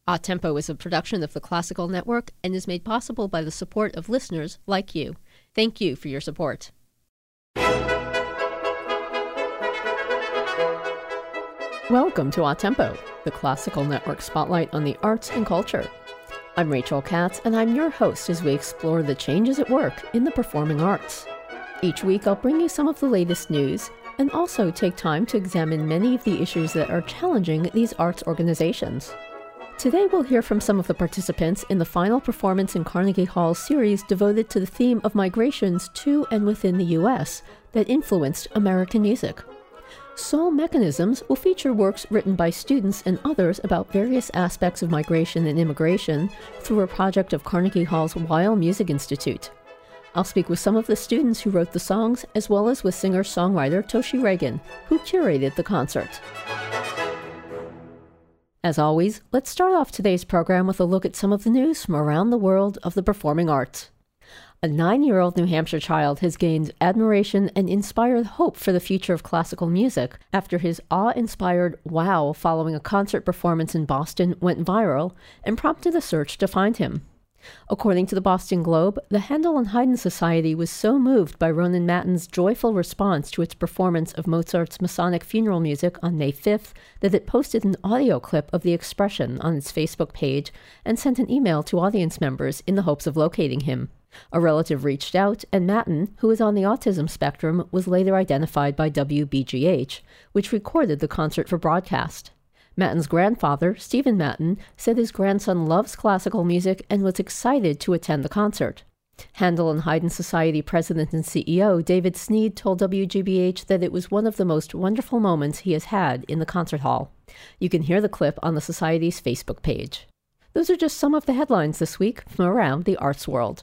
A Tempo is a production of the Classical Network and is made possible by the support of listeners like you. Thank you for your support. Welcome to A Tempo, the Classical Network spotlight on the arts and culture. I'm Rachel Katz, and I'm your host as we explore the changes at work in the performing arts. Each week, I'll bring you some of the latest news and also take time to examine many of the issues that are challenging these arts organizations. Today, we'll hear from some of the participants in the final performance in Carnegie Hall's series devoted to the theme of migrations to and within the U.S. that influenced American music. Soul Mechanisms will feature works written by students and others about various aspects of migration and immigration through a project of Carnegie Hall's Weill Music Institute. I'll speak with some of the students who wrote the songs, as well as with singer-songwriter Toshi Reagan, who curated the concert. As always, let's start off today's program with a look at some of the news from around the world of the performing arts. A 9-year-old New Hampshire child has gained admiration and inspired hope for the future of classical music after his awe-inspired wow following a concert performance in Boston went viral and prompted a search to find him. According to the Boston Globe, the Handel and Haydn Society was so moved by Ronan Matten's joyful response to its performance of Mozart's Masonic funeral music on May 5th that it posted an audio clip of the expression on its Facebook page and sent an email to audience members in the hopes of locating him. A relative reached out, and Matten, who is on the autism spectrum, was later identified by WBGH, which recorded the concert for broadcast. Matten's grandfather, Stephen Matten, said his grandson loves classical music and was excited to attend the concert. Handel and Haydn Society president and CEO David Sneed told WGBH that it was one of the most wonderful moments he has had in the concert hall. You can hear the clip on the Society's Facebook page. Those are just some of the headlines this week from around the arts world.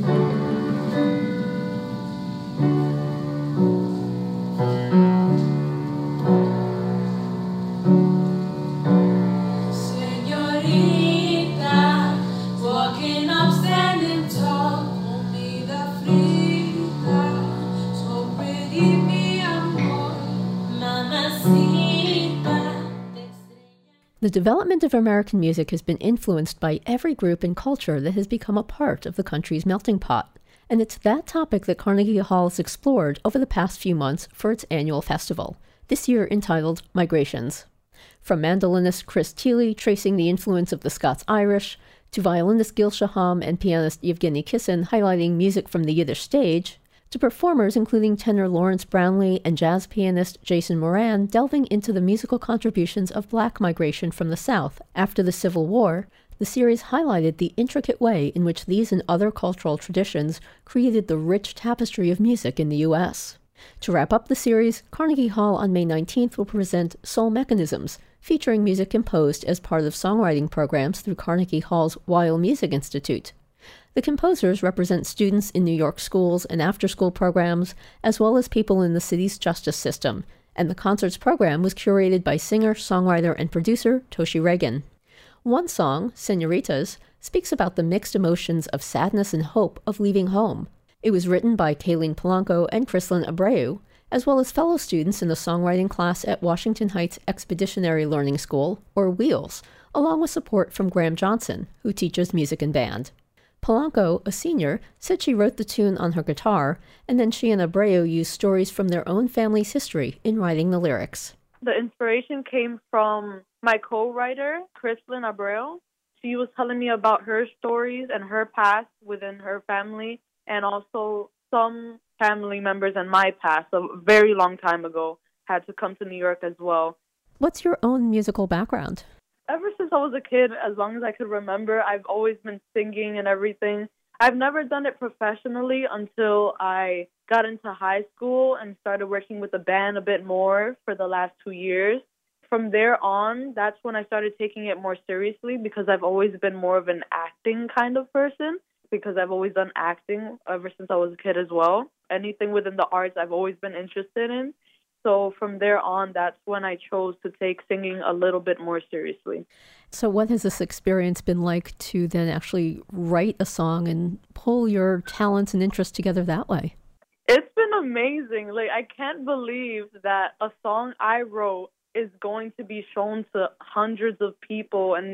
The development of American music has been influenced by every group and culture that has become a part of the country's melting pot, and it's that topic that Carnegie Hall has explored over the past few months for its annual festival, this year entitled Migrations. From mandolinist Chris Thile tracing the influence of the Scots-Irish, to violinist Gil Shaham and pianist Yevgeny Kissin highlighting music from the Yiddish stage, to performers including tenor Lawrence Brownlee and jazz pianist Jason Moran delving into the musical contributions of Black migration from the South after the Civil War, the series highlighted the intricate way in which these and other cultural traditions created the rich tapestry of music in the U.S. To wrap up the series, Carnegie Hall on May 19th will present Soul Mechanisms, featuring music composed as part of songwriting programs through Carnegie Hall's Weill Music Institute. The composers represent students in New York schools and after-school programs, as well as people in the city's justice system, and the concert's program was curated by singer, songwriter, and producer Toshi Reagan. One song, Señoritas, speaks about the mixed emotions of sadness and hope of leaving home. It was written by Kayleen Polanco and Chrislyn Abreu, as well as fellow students in the songwriting class at Washington Heights Expeditionary Learning School, or WHEELS, along with support from Graham Johnson, who teaches music and band. Polanco, a senior, said she wrote the tune on her guitar, and then she and Abreu used stories from their own family's history in writing the lyrics. The inspiration came from my co-writer, Chrislyn Abreu. She was telling me about her stories and her past within her family, and also some family members in my past, a very long time ago, had to come to New York as well. What's your own musical background? Ever since I was a kid, as long as I could remember, I've always been singing and everything. I've never done it professionally until I got into high school and started working with the band a bit more for the last 2 years. From there on, that's when I started taking it more seriously because I've always been more of an acting kind of person because I've always done acting ever since I was a kid as well. Anything within the arts I've always been interested in. So from there on, that's when I chose to take singing a little bit more seriously. So what has this experience been like to then actually write a song and pull your talents and interests together that way? It's been amazing. I can't believe that a song I wrote is going to be shown to hundreds of people and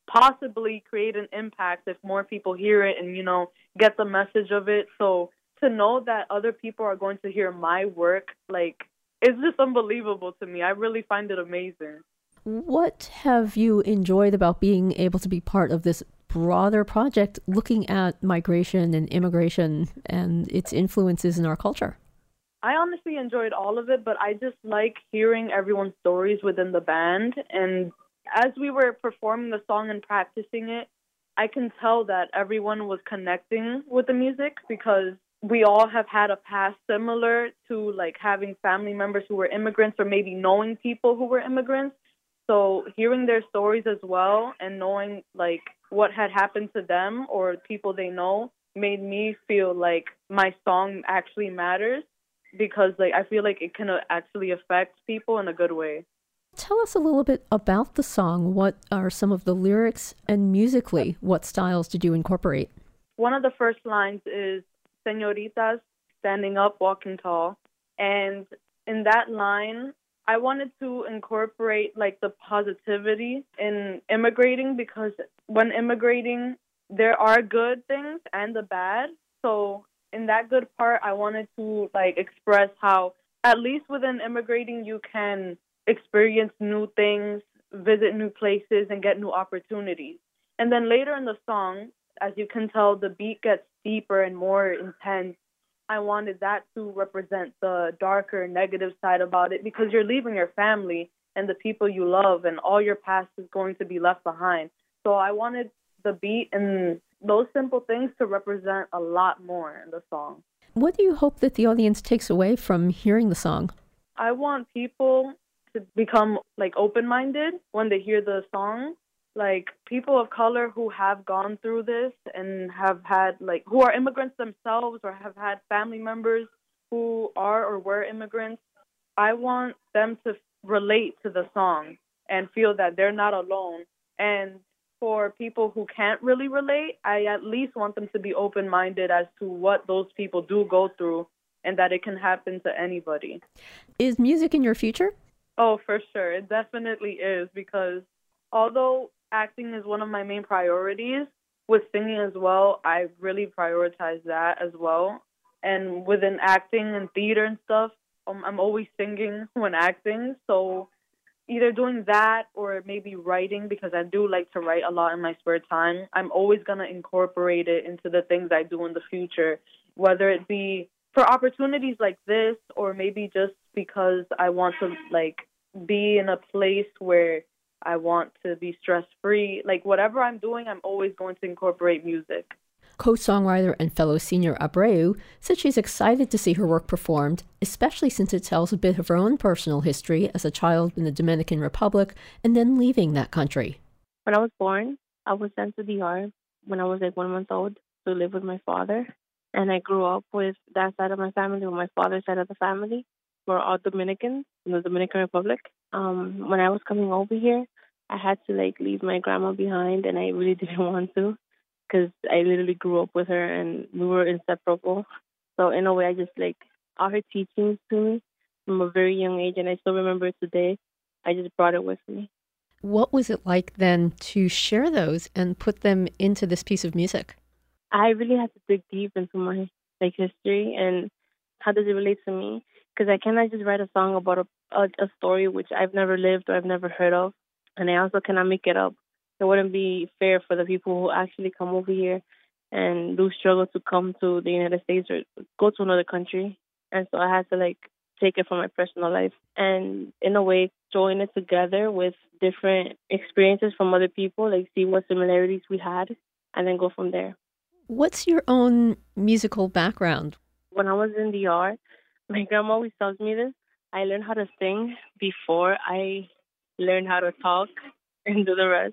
possibly create an impact if more people hear it and, get the message of it. So to know that other people are going to hear my work, like, it's just unbelievable to me. I really find it amazing. What have you enjoyed about being able to be part of this broader project looking at migration and immigration and its influences in our culture? I honestly enjoyed all of it, but I just like hearing everyone's stories within the band. And as we were performing the song and practicing it, I can tell that everyone was connecting with the music because we all have had a past similar to like having family members who were immigrants or maybe knowing people who were immigrants. So hearing their stories as well and knowing like what had happened to them or people they know made me feel like my song actually matters because like I feel like it can actually affect people in a good way. Tell us a little bit about the song. What are some of the lyrics and musically, what styles did you incorporate? One of the first lines is "Señoritas, standing up, walking tall." And in that line, I wanted to incorporate like the positivity in immigrating because when immigrating, there are good things and the bad. So in that good part, I wanted to like express how at least within immigrating, you can experience new things, visit new places, and get new opportunities. And then later in the song, as you can tell, the beat gets deeper and more intense. I wanted that to represent the darker, negative side about it because you're leaving your family and the people you love, and all your past is going to be left behind. So I wanted the beat and those simple things to represent a lot more in the song. What do you hope that the audience takes away from hearing the song? I want people to become like open-minded when they hear the song. Like people of color who have gone through this and have had like who are immigrants themselves or have had family members who are or were immigrants. I want them to relate to the song and feel that they're not alone. And for people who can't really relate, I at least want them to be open-minded as to what those people do go through and that it can happen to anybody. Is music in your future? Oh, for sure. It definitely is because although acting is one of my main priorities, with singing as well, I really prioritize that as well. And within acting and theater and stuff, I'm always singing when acting. So either doing that or maybe writing because I do like to write a lot in my spare time. I'm always going to incorporate it into the things I do in the future, whether it be for opportunities like this or maybe just because I want to like be in a place where I want to be stress-free. Like whatever I'm doing, I'm always going to incorporate music. Co-songwriter and fellow senior Abreu said she's excited to see her work performed, especially since it tells a bit of her own personal history as a child in the Dominican Republic and then leaving that country. When I was born, I was sent to DR when I was like 1 month old to live with my father. And I grew up with that side of my family, with my father's side of the family. We're all Dominicans in the Dominican Republic. When I was coming over here, I had to like leave my grandma behind, and I really didn't want to because I literally grew up with her and we were inseparable. So in a way, I just like all her teachings to me from a very young age, and I still remember it today. I just brought it with me. What was it like then to share those and put them into this piece of music? I really had to dig deep into my like history and how does it relate to me? Because I cannot just write a song about a story which I've never lived or I've never heard of, and I also cannot make it up. It wouldn't be fair for the people who actually come over here and do struggle to come to the United States or go to another country. And so I had to like take it from my personal life and in a way join it together with different experiences from other people, like see what similarities we had and then go from there. What's your own musical background? When I was in DR, my grandma always tells me this. I learned how to sing before I learned how to talk and do the rest.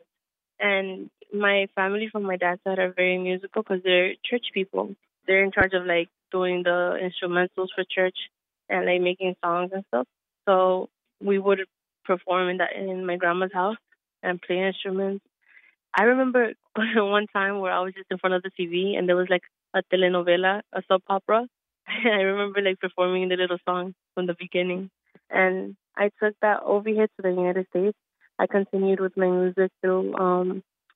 And my family from my dad's side are very musical because they're church people. They're in charge of like doing the instrumentals for church and like making songs and stuff. So we would perform in my grandma's house and play instruments. I remember one time where I was just in front of the TV and there was like a telenovela, a soap opera. I remember like performing the little song from the beginning. And I took that over here to the United States. I continued with my music through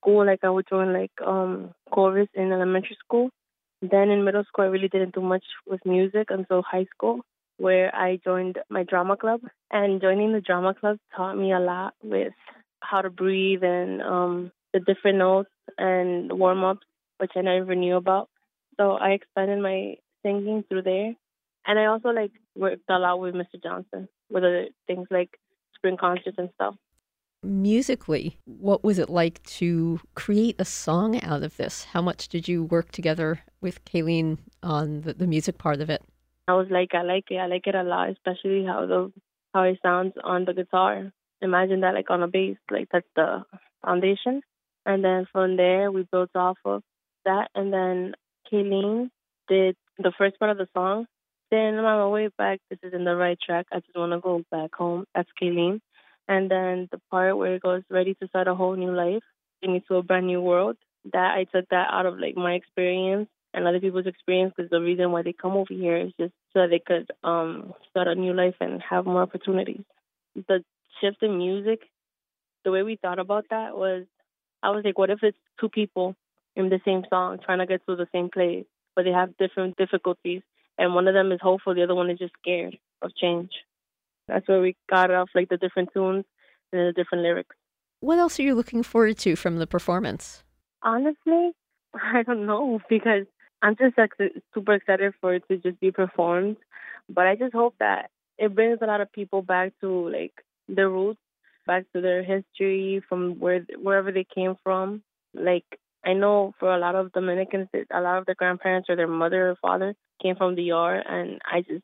school, like I would join like chorus in elementary school. Then in middle school, I really didn't do much with music until high school, where I joined my drama club. And joining the drama club taught me a lot with how to breathe and the different notes and warm ups, which I never knew about. So I expanded my singing through there. And I also like worked a lot with Mr. Johnson with other things like spring concerts and stuff. Musically, what was it like to create a song out of this? How much did you work together with Kayleen on the music part of it? I was like, I like it. I like it a lot, especially how it sounds on the guitar. Imagine that like on a bass, like that's the foundation. And then from there, we built off of that. And then Kayleen did the first part of the song. Then on my way back, this is in the right track. I just want to go back home. That's Kayleen. And then the part where it goes, ready to start a whole new life, getting to a brand new world. That I took that out of like my experience and other people's experience, because the reason why they come over here is just so that they could start a new life and have more opportunities. The shift in music, the way we thought about that was, I was like, what if it's two people in the same song trying to get to the same place, but they have different difficulties, and one of them is hopeful, the other one is just scared of change. That's where we got off like the different tunes and the different lyrics. What else are you looking forward to from the performance? Honestly, I don't know, because I'm just super excited for it to just be performed. But I just hope that it brings a lot of people back to like their roots, back to their history from wherever they came from. Like I know for a lot of Dominicans, a lot of their grandparents or their mother or father came from the DR, and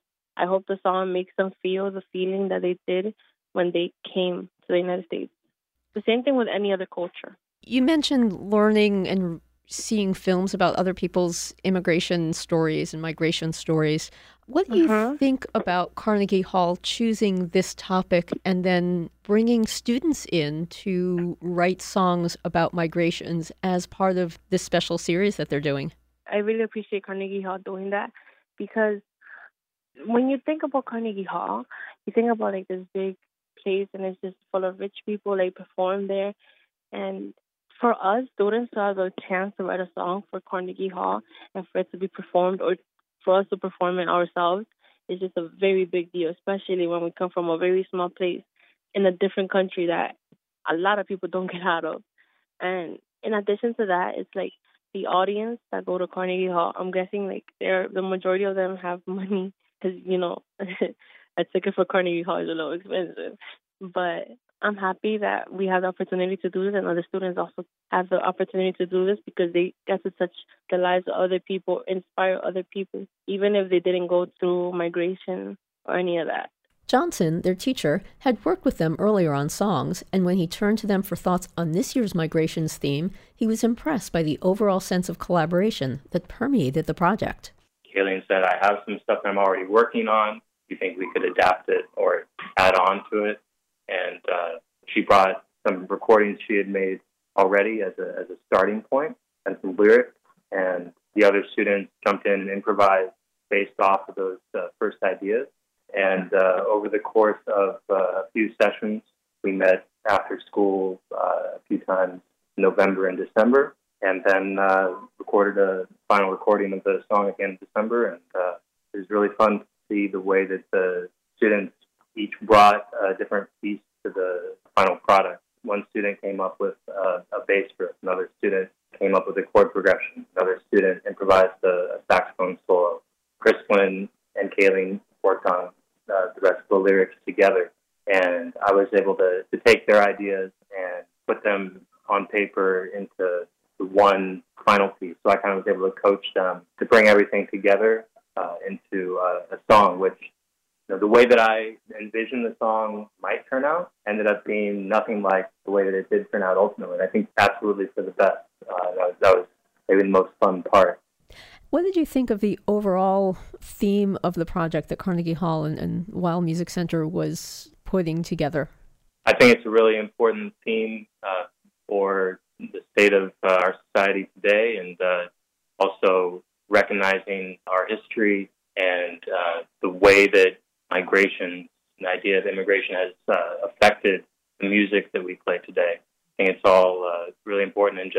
I hope the song makes them feel the feeling that they did when they came to the United States. The same thing with any other culture. You mentioned learning and seeing films about other people's immigration stories and migration stories. What do you think about Carnegie Hall choosing this topic and then bringing students in to write songs about migrations as part of this special series that they're doing? I really appreciate Carnegie Hall doing that, because when you think about Carnegie Hall, you think about like this big place and it's just full of rich people like perform there. And for us, students to have the chance to write a song for Carnegie Hall and for it to be performed, or for us to perform it ourselves, is just a very big deal, especially when we come from a very small place in a different country that a lot of people don't get out of. And in addition to that, it's like the audience that go to Carnegie Hall, I'm guessing like the majority of them have money, because, you know, a ticket for Carnegie Hall is a little expensive. But I'm happy that we have the opportunity to do this, and other students also have the opportunity to do this, because they get to touch the lives of other people, inspire other people, even if they didn't go through migration or any of that. Johnson, their teacher, had worked with them earlier on songs, and when he turned to them for thoughts on this year's migrations theme, he was impressed by the overall sense of collaboration that permeated the project. Kayleen said, I have some stuff I'm already working on. Do you think we could adapt it or add on to it? And she brought some recordings she had made already as a starting point and some lyrics. And the other students jumped in and improvised based off of those first ideas. And over the course of a few sessions, we met after school a few times in November and December, and then recorded a final recording of the song again in December. And it was really fun to see the way that the students each brought a different piece to the final product. One student came up with a bass riff, another student came up with a chord progression, another student improvised a saxophone solo. Crispin and Kayleen worked on the rest of the lyrics together, and I was able to take their ideas and put them on paper into one final piece. So I kind of was able to coach them to bring everything together into a song, which, you know, the way that I envisioned the song might turn out ended up being nothing like the way that it did turn out ultimately. I think absolutely for the best. That was maybe the most fun part. What did you think of the overall theme of the project that Carnegie Hall and Weill Music Center was putting together? I think it's a really important theme for the state of our society today, and also recognizing our history and the way that migration, the idea of immigration, has affected the music that we play today. I think it's all really important, and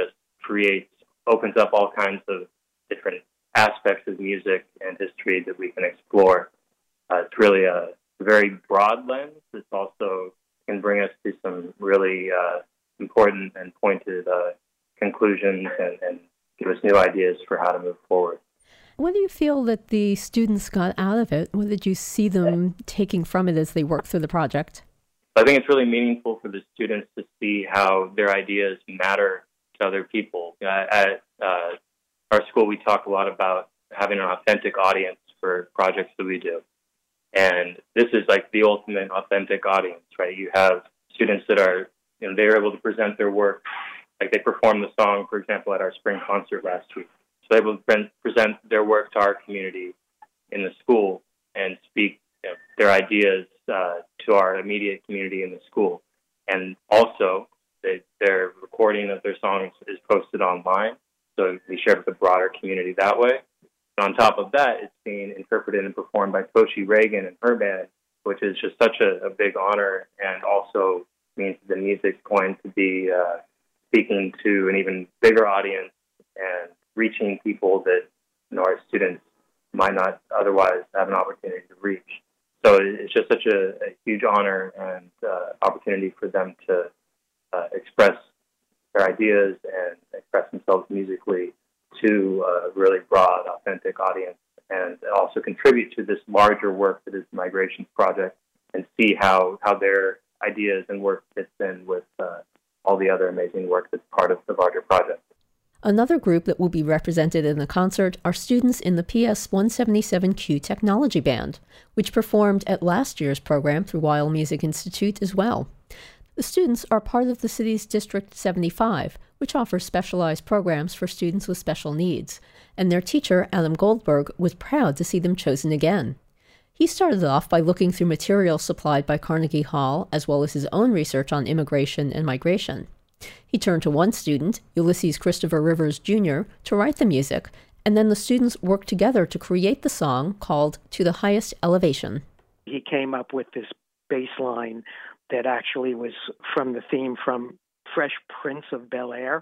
opens up all kinds of different aspects of music and history that we can explore. It's really a very broad lens. It also can bring us to some really important and pointed conclusions and give us new ideas for how to move forward. What do you feel that the students got out of it? What did you see them taking from it as they worked through the project? I think it's really meaningful for the students to see how their ideas matter to other people. At our school, we talk a lot about having an authentic audience for projects that we do. And this is like the ultimate authentic audience, right? You have students that are, they're able to present their work. Like they performed the song, for example, at our spring concert last week. So they will present their work to our community in the school and speak their ideas to our immediate community in the school. And also, their recording of their songs is posted online, so we share with the broader community that way. And on top of that, it's being interpreted and performed by Toshi Reagan and her band, which is just such a big honor, and also means the music's going to be speaking to an even bigger audience and reaching people that our students might not otherwise have an opportunity to reach. So it's just such a huge honor and opportunity for them to express their ideas and express themselves musically to a really broad, authentic audience, and also contribute to this larger work that is the Migrations Project, and see how their ideas and work fits in with all the other amazing work that's part of the larger project. Another group that will be represented in the concert are students in the PS-177Q Technology Band, which performed at last year's program through Weill Music Institute as well. The students are part of the city's District 75, which offers specialized programs for students with special needs, and their teacher, Adam Goldberg, was proud to see them chosen again. He started off by looking through materials supplied by Carnegie Hall, as well as his own research on immigration and migration. He turned to one student, Ulysses Christopher Rivers Jr., to write the music, and then the students worked together to create the song called To the Highest Elevation. He came up with this bass line that actually was from the theme from Fresh Prince of Bel-Air,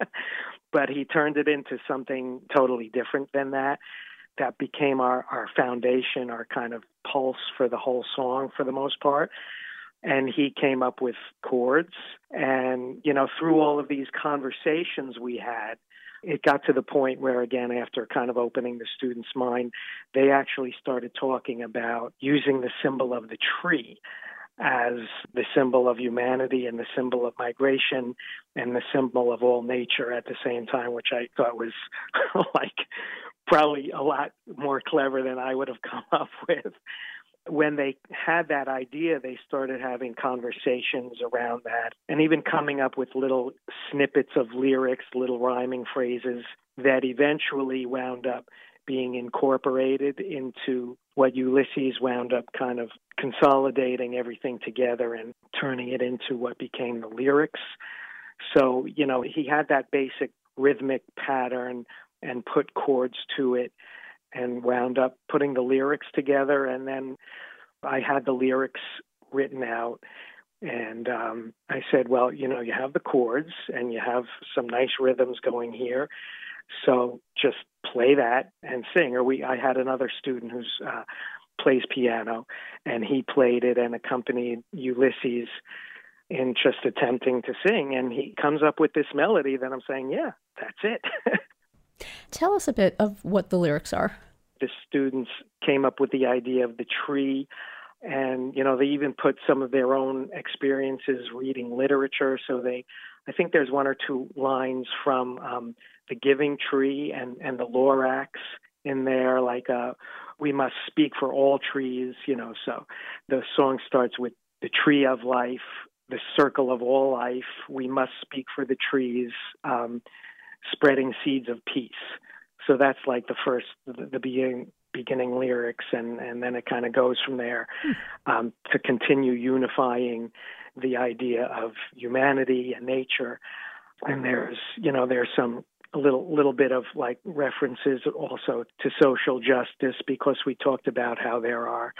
but he turned it into something totally different than that. That became our foundation, our kind of pulse for the whole song for the most part. And he came up with chords. And, through all of these conversations we had, it got to the point where, again, after kind of opening the students' mind, they actually started talking about using the symbol of the tree as the symbol of humanity and the symbol of migration and the symbol of all nature at the same time, which I thought was probably a lot more clever than I would have come up with. When they had that idea, they started having conversations around that and even coming up with little snippets of lyrics, little rhyming phrases that eventually wound up being incorporated into what Ulysses wound up kind of consolidating everything together and turning it into what became the lyrics. So, he had that basic rhythmic pattern and put chords to it and wound up putting the lyrics together. And then I had the lyrics written out. And I said, well, you have the chords and you have some nice rhythms going here. So just play that and sing. I had another student who plays piano, and he played it and accompanied Ulysses in just attempting to sing. And he comes up with this melody that I'm saying, yeah, that's it. Tell us a bit of what the lyrics are. The students came up with the idea of the tree, and, they even put some of their own experiences reading literature. So I think there's one or two lines from The Giving Tree and the Lorax in there, like we must speak for all trees, so the song starts with the tree of life, the circle of all life, we must speak for the trees, spreading seeds of peace. So that's like the beginning lyrics, and then it kind of goes from there to continue unifying the idea of humanity and nature. And there's some a little bit of like references also to social justice, because we talked about how there are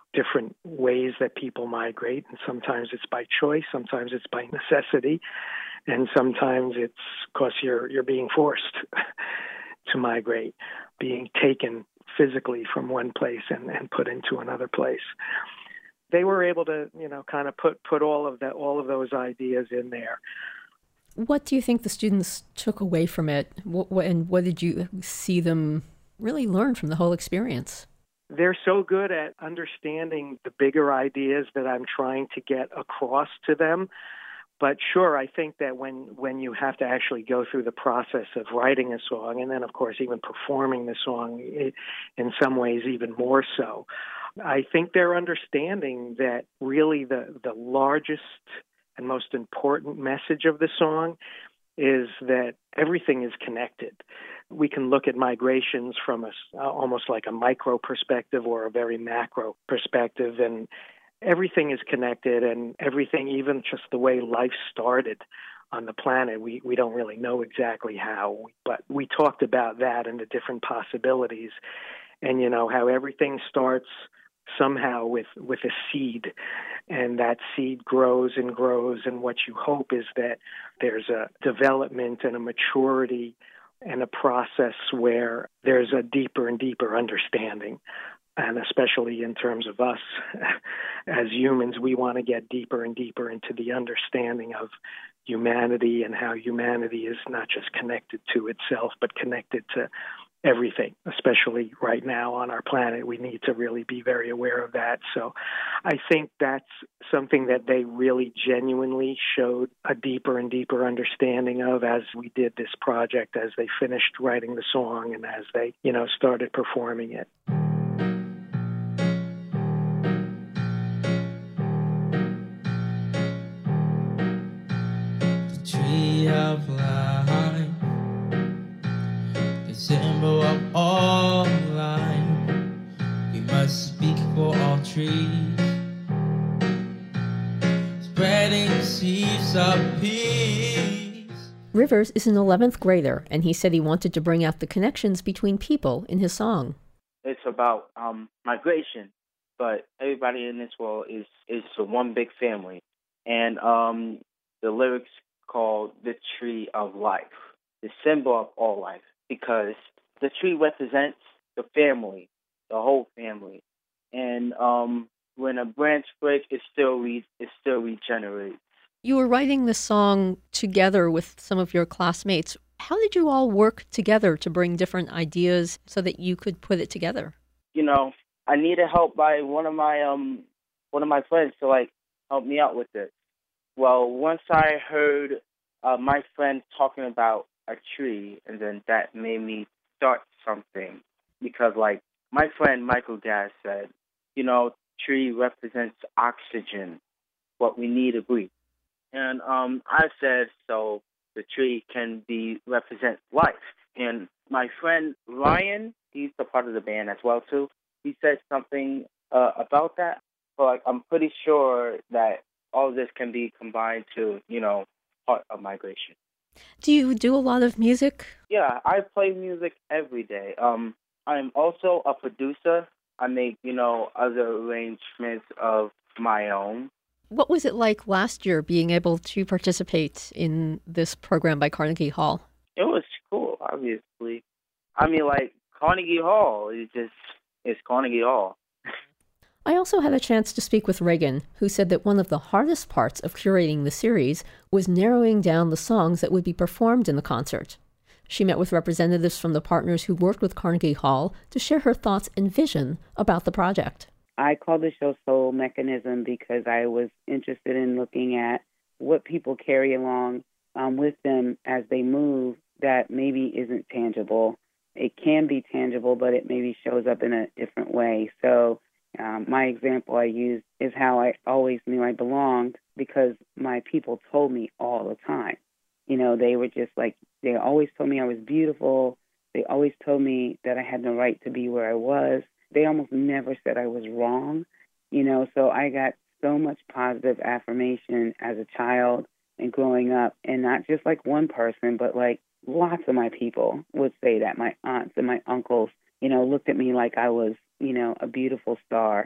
different ways that people migrate, and sometimes it's by choice, sometimes it's by necessity, and sometimes it's because you're being forced to migrate, being taken physically from one place and put into another place. They were able to, kind of put all of those ideas in there. What do you think the students took away from it? And what did you see them really learn from the whole experience? They're so good at understanding the bigger ideas that I'm trying to get across to them. But sure, I think that when you have to actually go through the process of writing a song, and then, of course, even performing the song, in some ways even more so, I think they're understanding that really the largest and most important message of the song is that everything is connected. We can look at migrations from almost like a micro perspective or a very macro perspective, and everything is connected, and everything, even just the way life started on the planet, we don't really know exactly how, but we talked about that and the different possibilities, and how everything starts somehow with a seed, and that seed grows and grows, and what you hope is that there's a development and a maturity and a process where there's a deeper and deeper understanding. And especially in terms of us as humans, we want to get deeper and deeper into the understanding of humanity and how humanity is not just connected to itself, but connected to everything, especially right now on our planet. We need to really be very aware of that. So I think that's something that they really genuinely showed a deeper and deeper understanding of as we did this project, as they finished writing the song and as they, started performing it. The tree of life, the symbol of all life. We must speak for all trees, spreading seeds of peace. Rivers is an 11th grader, and he said he wanted to bring out the connections between people in his song. It's about migration, but everybody in this world is one big family. And the lyrics called The Tree of Life, the symbol of all life, because the tree represents the family, the whole family. And when a branch breaks, it still regenerates. You were writing this song together with some of your classmates. How did you all work together to bring different ideas so that you could put it together? I needed help by one of my friends to help me out with it. Well, once I heard my friend talking about a tree, and then that made me start something, because my friend Michael Gass said, tree represents oxygen, what we need to breathe. And I said, so the tree can represent life. And my friend Ryan, he's a part of the band as well too. He said something about that. But I'm pretty sure that all of this can be combined to, part of migration. Do you do a lot of music? Yeah, I play music every day. I'm also a producer. I make, other arrangements of my own. What was it like last year being able to participate in this program by Carnegie Hall? It was cool, obviously. Carnegie Hall is Carnegie Hall. I also had a chance to speak with Reagan, who said that one of the hardest parts of curating the series was narrowing down the songs that would be performed in the concert. She met with representatives from the partners who worked with Carnegie Hall to share her thoughts and vision about the project. I called the show Soul Mechanism because I was interested in looking at what people carry along with them as they move that maybe isn't tangible. It can be tangible, but it maybe shows up in a different way. So my example I use is how I always knew I belonged, because my people told me all the time. They were just they always told me I was beautiful. They always told me that I had the right to be where I was. They almost never said I was wrong, so I got so much positive affirmation as a child and growing up, and not just one person, but lots of my people would say that. My aunts and my uncles, looked at me like I was, a beautiful star.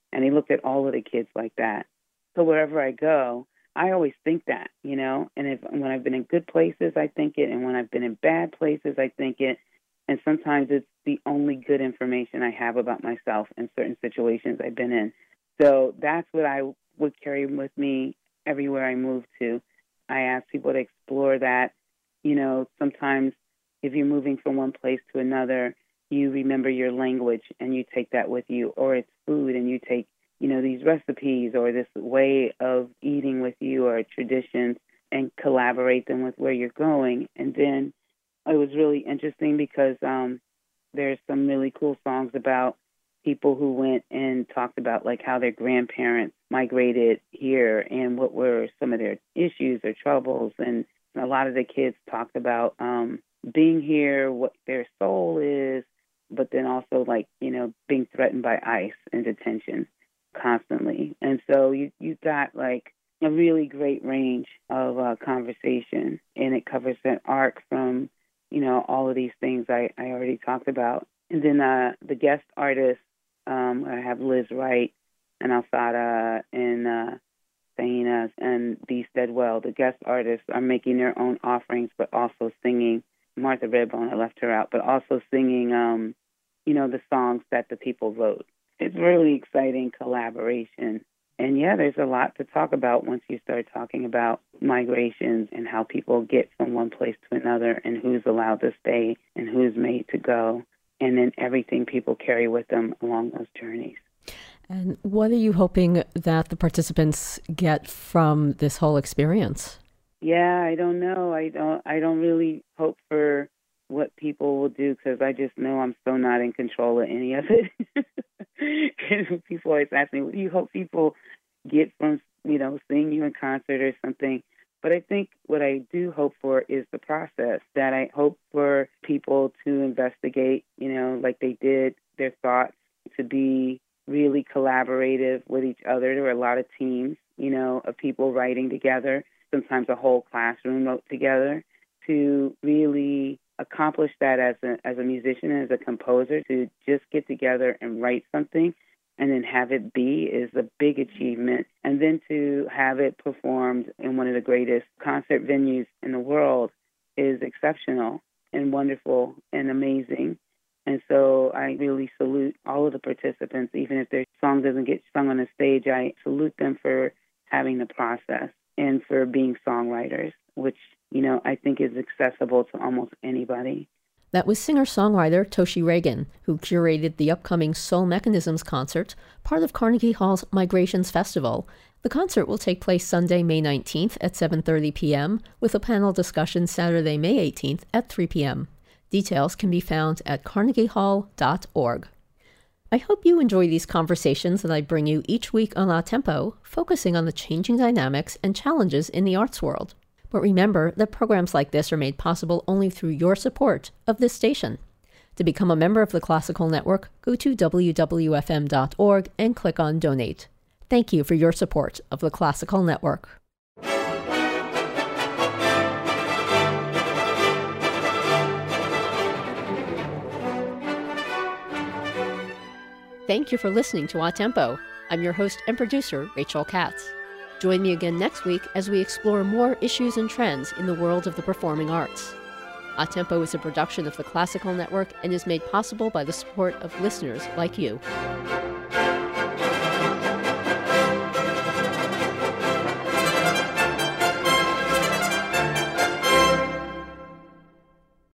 And he looked at all of the kids like that. So wherever I go, I always think that, you know, and when I've been in good places, I think it. And when I've been in bad places, I think it. And sometimes it's the only good information I have about myself in certain situations I've been in. So that's what I would carry with me everywhere I move to. I ask people to explore that. You know, sometimes if you're moving from one place to another, you remember your language and you take that with you, or it's food and you take, you know, these recipes or this way of eating with you or traditions and collaborate them with where you're going. And then it was really interesting because there's some really cool songs about people who went and talked about like how their grandparents migrated here and what were some of their issues or troubles. And a lot of the kids talked about being here, what their soul is, but then also like, you know, being threatened by ICE and detention constantly. And so you got like a really great range of conversation, and it covers an arc from, you know, all of these things I already talked about. And then the guest artists, I have Liz Wright and Alsada and Saina and Dee Steadwell. The guest artists are making their own offerings, but also singing. Martha Redbone, I left her out, but also singing, you know, the songs that the people wrote. It's really exciting collaboration. And yeah, there's a lot to talk about once you start talking about migrations and how people get from one place to another and who's allowed to stay and who's made to go, and then everything people carry with them along those journeys. And what are you hoping that the participants get from this whole experience? Yeah, I don't know. I don't really hope for what people will do, because I just know I'm so not in control of any of it. And people always ask me, what do you hope people get from, you know, seeing you in concert or something? But I think what I do hope for is the process, that I hope for people to investigate, you know, like they did, their thoughts, to be really collaborative with each other. There were a lot of teams, you know, of people writing together, sometimes a whole classroom wrote together, to really accomplish that as a musician and as a composer. To just get together and write something and then have it be is a big achievement. And then to have it performed in one of the greatest concert venues in the world is exceptional and wonderful and amazing. And so I really salute all of the participants. Even if their song doesn't get sung on the stage, I salute them for having the process and for being songwriters, which, you know, I think is accessible to almost anybody. That was singer-songwriter Toshi Reagan, who curated the upcoming Soul Mechanisms concert, part of Carnegie Hall's Migrations Festival. The concert will take place Sunday, May 19th at 7:30 p.m., with a panel discussion Saturday, May 18th at 3 p.m. Details can be found at carnegiehall.org. I hope you enjoy these conversations that I bring you each week on A Tempo, focusing on the changing dynamics and challenges in the arts world. But remember that programs like this are made possible only through your support of this station. To become a member of the Classical Network, go to wwfm.org and click on Donate. Thank you for your support of the Classical Network. Thank you for listening to A Tempo. I'm your host and producer, Rachel Katz. Join me again next week as we explore more issues and trends in the world of the performing arts. A Tempo is a production of the Classical Network and is made possible by the support of listeners like you.